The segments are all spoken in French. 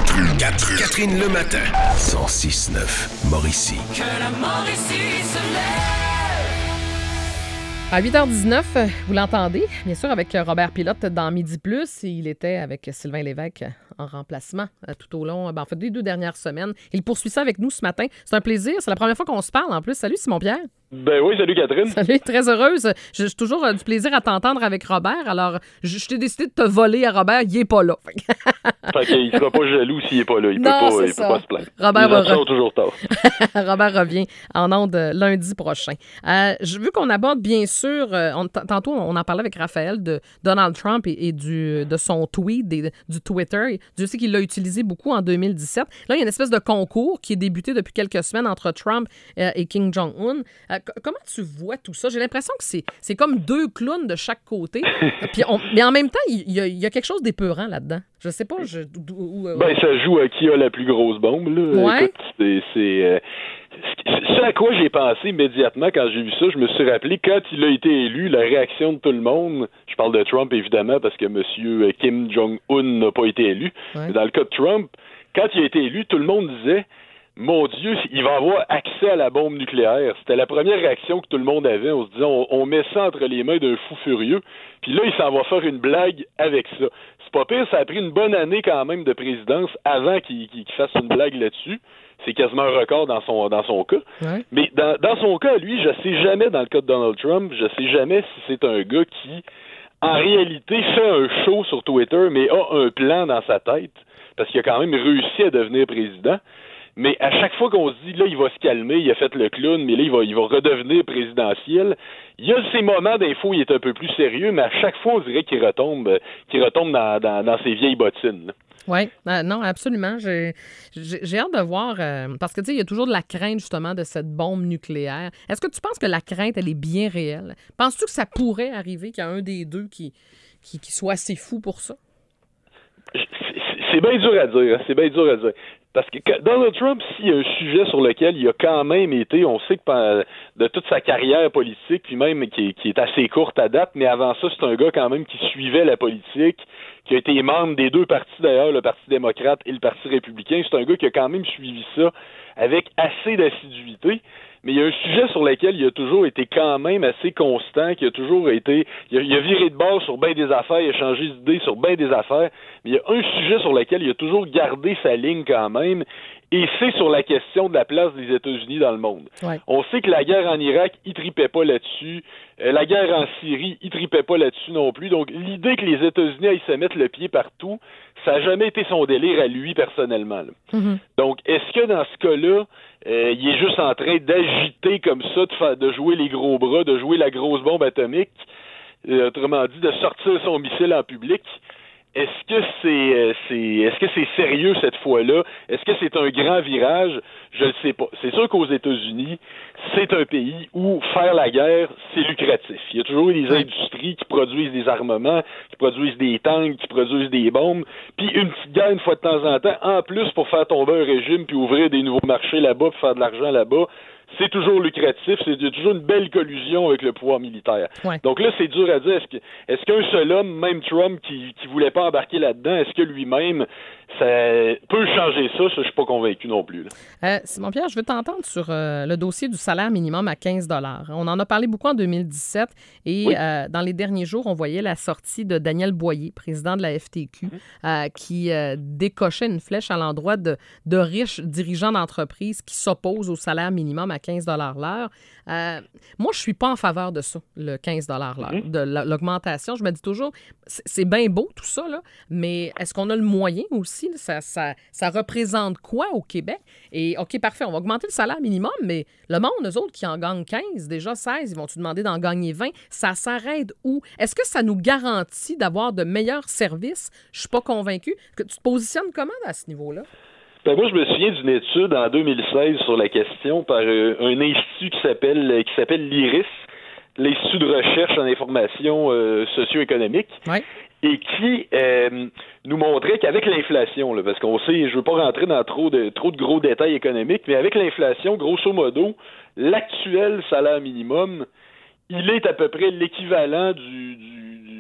Catherine le matin. 106.9 Mauricie. Que la Mauricie se lève. À 8h19, vous l'entendez, bien sûr, avec Robert Pilote dans Midi Plus. Il était avec Sylvain Lévesque en remplacement tout au long, en fait, des 2 dernières semaines. Il poursuit ça avec nous ce matin. C'est un plaisir. C'est la première fois qu'on se parle en plus. Salut Simon-Pierre. Ben oui, salut Catherine. Salut, très heureuse. J'ai toujours du plaisir à t'entendre avec Robert. Alors, je t'ai décidé de te voler à Robert. Il est pas là. Fait qu'il sera pas jaloux s'il est pas là. Il peut pas se plaindre. Robert Les gens sont toujours tard. Robert revient en ondes lundi prochain. Je veux qu'on aborde, bien sûr, tantôt, on en parlait avec Raphaël de Donald Trump et de son tweet, du Twitter. Je sais qu'il l'a utilisé beaucoup en 2017. Là, il y a une espèce de concours qui est débuté depuis quelques semaines entre Trump et Kim Jong-un. Comment tu vois tout ça? J'ai l'impression que c'est comme 2 clowns de chaque côté. Mais en même temps, il y a quelque chose d'épeurant là-dedans. Je sais pas. Ça joue à qui a la plus grosse bombe, là. Ouais. Écoute, c'est ce à quoi j'ai pensé immédiatement quand j'ai vu ça. Je me suis rappelé, quand il a été élu, la réaction de tout le monde, je parle de Trump évidemment parce que M. Kim Jong-un n'a pas été élu, ouais. Mais dans le cas de Trump, quand il a été élu, tout le monde disait mon Dieu, il va avoir accès à la bombe nucléaire. C'était la première réaction que tout le monde avait. On se disait, on met ça entre les mains d'un fou furieux. Puis là, il s'en va faire une blague avec ça. C'est pas pire, ça a pris une bonne année quand même de présidence avant qu'il fasse une blague là-dessus. C'est quasiment un record dans son cas. Ouais. Mais dans son cas, lui, je sais jamais, dans le cas de Donald Trump, je sais jamais si c'est un gars qui, en réalité, fait un show sur Twitter, mais a un plan dans sa tête, parce qu'il a quand même réussi à devenir président. Mais à chaque fois qu'on se dit, là, il va se calmer, il a fait le clown, mais là, il va redevenir présidentiel. Il y a ces moments d'info, il est un peu plus sérieux, mais à chaque fois, on dirait qu'il retombe dans ses vieilles bottines. Oui, non, absolument. J'ai hâte de voir, parce que, tu sais, il y a toujours de la crainte, justement, de cette bombe nucléaire. Est-ce que tu penses que la crainte, elle est bien réelle? Penses-tu que ça pourrait arriver qu'il y a un des deux qui soit assez fou pour ça? C'est bien dur à dire, c'est bien dur à dire. Parce que Donald Trump, s'il y a un sujet sur lequel il a quand même été, on sait que de toute sa carrière politique, puis même qui est assez courte à date, mais avant ça, c'est un gars quand même qui suivait la politique, qui a été membre des 2 partis d'ailleurs, le Parti démocrate et le Parti républicain. C'est un gars qui a quand même suivi ça avec assez d'assiduité. Mais il y a un sujet sur lequel il a toujours été quand même assez constant, qui a toujours été... Il a viré de bord sur bien des affaires, il a changé d'idée sur bien des affaires, mais il y a un sujet sur lequel il a toujours gardé sa ligne quand même, et c'est sur la question de la place des États-Unis dans le monde. Ouais. On sait que la guerre en Irak, il tripait pas là-dessus. La guerre en Syrie, il tripait pas là-dessus non plus. Donc, l'idée que les États-Unis aillent se mettre le pied partout, ça n'a jamais été son délire à lui, personnellement. Mm-hmm. Donc, est-ce que dans ce cas-là, il est juste en train d'agiter comme ça, de jouer les gros bras, de jouer la grosse bombe atomique, autrement dit, de sortir son missile en public? Est-ce que c'est sérieux cette fois-là? Est-ce que c'est un grand virage? Je ne sais pas. C'est sûr qu'aux États-Unis, c'est un pays où faire la guerre, c'est lucratif. Il y a toujours des industries qui produisent des armements, qui produisent des tanks, qui produisent des bombes, puis une petite guerre une fois de temps en temps, en plus pour faire tomber un régime puis ouvrir des nouveaux marchés là-bas, puis faire de l'argent là-bas. C'est toujours lucratif, il y a toujours une belle collusion avec le pouvoir militaire. Ouais. Donc là, c'est dur à dire. Est-ce qu'un seul homme, même Trump, qui voulait pas embarquer là-dedans, est-ce que lui-même, ça peut changer ça? Ça, je suis pas convaincu non plus. Simon-Pierre, je veux t'entendre sur le dossier du salaire minimum à 15 $. On en a parlé beaucoup en 2017 et dans les derniers jours, on voyait la sortie de Daniel Boyer, président de la FTQ, qui décochait une flèche à l'endroit de riches dirigeants d'entreprises qui s'opposent au salaire minimum à 15 $ l'heure. Moi, je suis pas en faveur de ça, le 15 $ l'heure, de l'augmentation. Je me dis toujours, c'est bien beau tout ça, là, mais est-ce qu'on a le moyen aussi? Ça représente quoi au Québec? Et OK, parfait, on va augmenter le salaire minimum, mais le monde, eux autres qui en gagnent 15, déjà 16, ils vont-tu demander d'en gagner 20? Ça s'arrête où? Est-ce que ça nous garantit d'avoir de meilleurs services? Je suis pas convaincue. Tu te positionnes comment à ce niveau-là? Ben moi, je me souviens d'une étude en 2016 sur la question par un institut qui s'appelle l'IRIS, l'Institut de recherche en information socio-économique, et qui nous montrait qu'avec l'inflation, là, parce qu'on sait, je veux pas rentrer dans trop de gros détails économiques, mais avec l'inflation, grosso modo, l'actuel salaire minimum, il est à peu près l'équivalent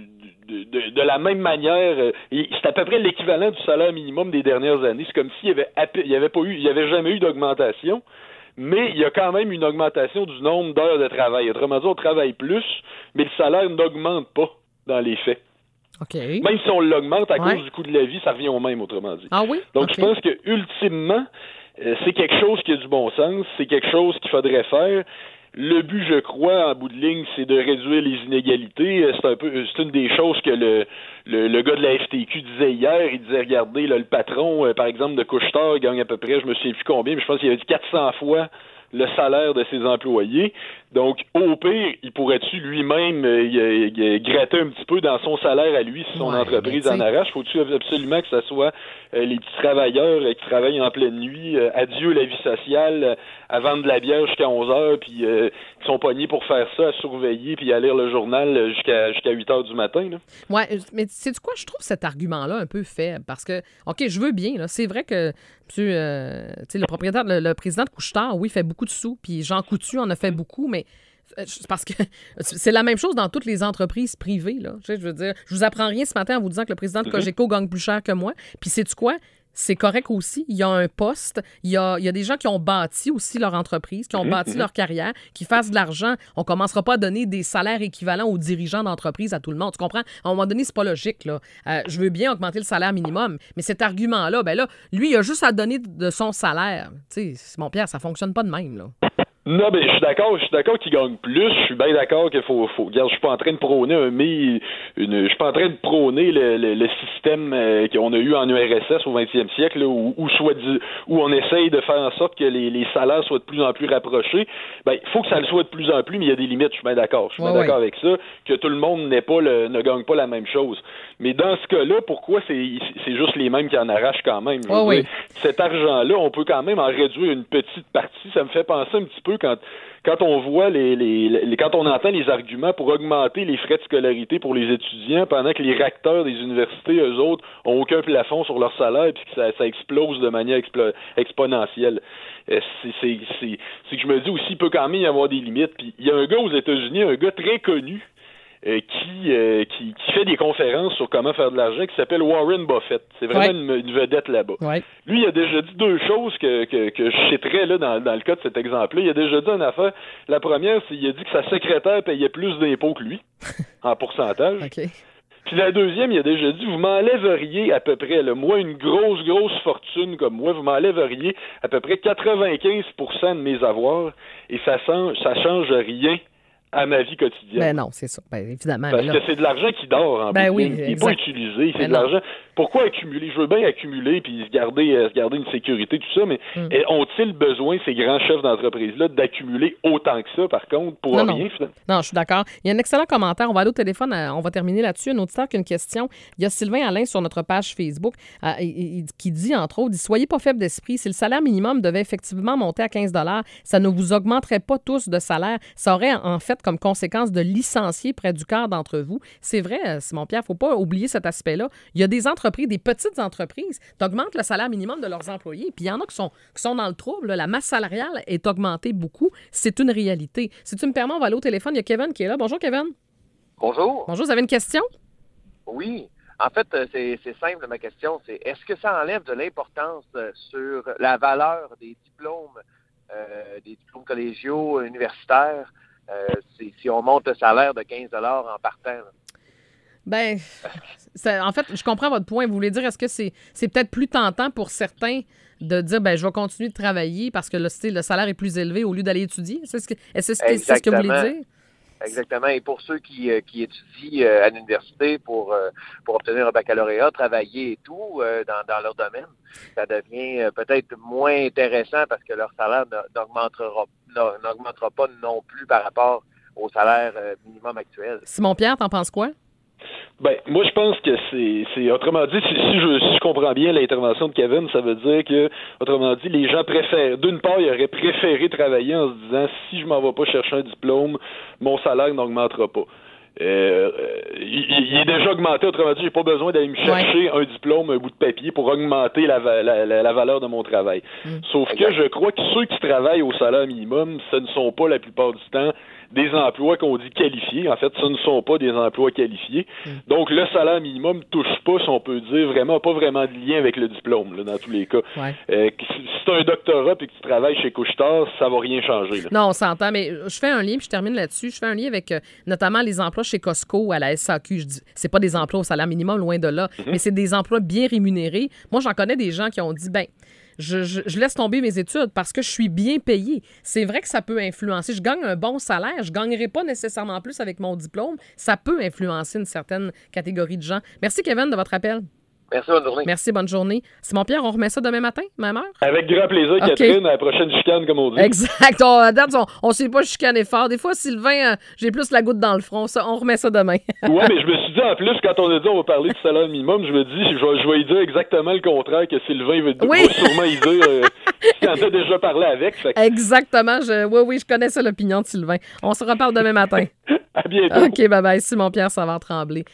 de la même manière. C'est à peu près l'équivalent du salaire minimum des dernières années. C'est comme s'il y avait jamais eu d'augmentation, mais il y a quand même une augmentation du nombre d'heures de travail. Autrement dit, on travaille plus, mais le salaire n'augmente pas dans les faits. Okay. Même si on l'augmente à cause du coût de la vie, ça revient au même, autrement dit. Ah oui? Donc, je pense que ultimement, c'est quelque chose qui a du bon sens, c'est quelque chose qu'il faudrait faire. Le but, je crois, en bout de ligne, c'est de réduire les inégalités. C'est une des choses que le gars de la FTQ disait hier. Il disait, regardez, là, le patron, par exemple, de Couche-Tard, gagne à peu près, je me souviens plus combien, mais je pense qu'il avait dit 400 fois le salaire de ses employés. Donc, au pire, il pourrait-tu lui-même gratter un petit peu dans son salaire à lui si son entreprise en arrache? Faut-tu absolument que ce soit les petits travailleurs qui travaillent en pleine nuit, adieu la vie sociale, à vendre de la bière jusqu'à 11 heures, puis qui sont pognés pour faire ça, à surveiller, puis à lire le journal jusqu'à 8 heures du matin, là. Ouais, mais sais-tu quoi? Je trouve cet argument-là un peu faible parce que, OK, je veux bien, là, c'est vrai que monsieur, le propriétaire, le président de Couche-Tard, oui, fait beaucoup de sous, puis Jean Coutu en a fait beaucoup, mais parce que c'est la même chose dans toutes les entreprises privées, là. Je veux dire, je vous apprends rien ce matin en vous disant que le président de Cogeco gagne plus cher que moi, puis sais-tu quoi? C'est correct aussi. Il y a un poste. Il y a des gens qui ont bâti aussi leur entreprise, qui ont bâti leur carrière, qui fassent de l'argent. On ne commencera pas à donner des salaires équivalents aux dirigeants d'entreprise à tout le monde. Tu comprends? À un moment donné, c'est pas logique, là. Je veux bien augmenter le salaire minimum, mais cet argument-là, ben là, lui, il a juste à donner de son salaire. Tu sais, mon Pierre, ça fonctionne pas de même, là. Non, mais je suis d'accord qu'il gagne plus. Je suis bien d'accord qu'il faut. Regarde, je suis pas en train de prôner je suis pas en train de prôner le système qu'on a eu en URSS au 20e siècle, là, où on essaye de faire en sorte que les salaires soient de plus en plus rapprochés. Ben, il faut que ça le soit de plus en plus, mais il y a des limites. Je suis bien d'accord. Je suis bien d'accord avec ça, que tout le monde ne gagne pas la même chose. Mais dans ce cas-là, pourquoi c'est juste les mêmes qui en arrachent quand même? Je veux dire, cet argent-là, on peut quand même en réduire une petite partie. Ça me fait penser un petit peu quand on voit quand on entend les arguments pour augmenter les frais de scolarité pour les étudiants pendant que les recteurs des universités, eux autres, ont aucun plafond sur leur salaire puis que ça explose de manière exponentielle. C'est que je me dis aussi, il peut quand même y avoir des limites. Puis il y a un gars aux États-Unis, un gars très connu, qui fait des conférences sur comment faire de l'argent, qui s'appelle Warren Buffett. C'est vraiment une vedette là-bas. Ouais. Lui, il a déjà dit deux choses que je citerais là, dans le cas de cet exemple-là. Il a déjà dit une affaire. La première, c'est qu'il a dit que sa secrétaire payait plus d'impôts que lui, en pourcentage. Okay. Puis la deuxième, il a déjà dit, vous m'enlèveriez à peu près, là, moi, une grosse fortune comme moi, vous m'enlèveriez à peu près 95% de mes avoirs et ça change rien à ma vie quotidienne. Ben non, c'est ça. Ben évidemment. Parce que c'est de l'argent qui dort en bout. Il n'est pas utilisé. C'est de l'argent. Pourquoi accumuler? Je veux bien accumuler puis se garder une sécurité, tout ça, mais ont-ils besoin, ces grands chefs d'entreprise-là, d'accumuler autant que ça, par contre, pour rien? Non, je suis d'accord. Il y a un excellent commentaire. On va aller au téléphone. On va terminer là-dessus. Un auditeur qui a une question. Il y a Sylvain Alain sur notre page Facebook qui dit, entre autres, soyez pas faible d'esprit. Si le salaire minimum devait effectivement monter à 15 $, ça ne vous augmenterait pas tous de salaire. Ça aurait en fait comme conséquence de licencier près du quart d'entre vous. C'est vrai, Simon-Pierre, il ne faut pas oublier cet aspect-là. Il y a des entreprises, des petites entreprises, qui augmentent le salaire minimum de leurs employés, puis il y en a qui sont dans le trouble. La masse salariale est augmentée beaucoup. C'est une réalité. Si tu me permets, on va aller au téléphone. Il y a Kevin qui est là. Bonjour, Kevin. Bonjour. Bonjour, vous avez une question? Oui. En fait, c'est simple, ma question. C'est est-ce que ça enlève de l'importance sur la valeur des diplômes collégiaux, universitaires, si on monte le salaire de 15 $ en partant? Là. Ben, en fait, je comprends votre point. Vous voulez dire, est-ce que c'est peut-être plus tentant pour certains de dire, ben, je vais continuer de travailler parce que le salaire est plus élevé au lieu d'aller étudier? C'est ce que vous voulez dire? Exactement. Et pour ceux qui étudient à l'université pour obtenir un baccalauréat, travailler et tout dans leur domaine, ça devient peut-être moins intéressant parce que leur salaire n'augmentera pas non plus par rapport au salaire minimum actuel. Simon-Pierre, t'en penses quoi? Ben, moi, je pense que c'est autrement dit, si je comprends bien l'intervention de Kevin, ça veut dire que, autrement dit, les gens préfèrent, d'une part, ils auraient préféré travailler en se disant, si je m'en vais pas chercher un diplôme, mon salaire n'augmentera pas. Il est déjà augmenté, autrement dit, j'ai pas besoin d'aller me chercher un diplôme, un bout de papier pour augmenter la valeur de mon travail. Sauf que je crois que ceux qui travaillent au salaire minimum, ce ne sont pas la plupart du temps des emplois qu'on dit qualifiés. En fait, ce ne sont pas des emplois qualifiés. Donc, le salaire minimum touche pas, si on peut dire, pas vraiment de lien avec le diplôme, là, dans tous les cas. Ouais. Si tu as un doctorat et que tu travailles chez Couche-Tard, ça va rien changer. Là. Non, on s'entend, mais je fais un lien, puis je termine là-dessus. Je fais un lien avec notamment les emplois chez Costco, à la SAQ. Je dis, c'est pas des emplois au salaire minimum, loin de là, mais c'est des emplois bien rémunérés. Moi, j'en connais des gens qui ont dit, je laisse tomber mes études parce que je suis bien payé. C'est vrai que ça peut influencer. Je gagne un bon salaire. Je ne gagnerai pas nécessairement plus avec mon diplôme. Ça peut influencer une certaine catégorie de gens. Merci, Kevin, de votre appel. Merci, bonne journée. Merci, bonne journée. Simon-Pierre, on remet ça demain matin, même heure? Avec grand plaisir, Okay. Catherine, à la prochaine chicane, comme on dit. Exact. À date, on ne s'est pas chicané fort. Des fois, Sylvain, j'ai plus la goutte dans le front. Ça, on remet ça demain. Ouais, mais je me suis dit, en plus, quand on a dit on va parler du salaire minimum, je me dis, je vais y dire exactement le contraire que Sylvain va sûrement y dire. Tu en as déjà parlé avec. Exactement. Oui, je connais ça, l'opinion de Sylvain. On se reparle demain matin. À bientôt. OK, bye-bye. Simon-Pierre Savard-Tremblay.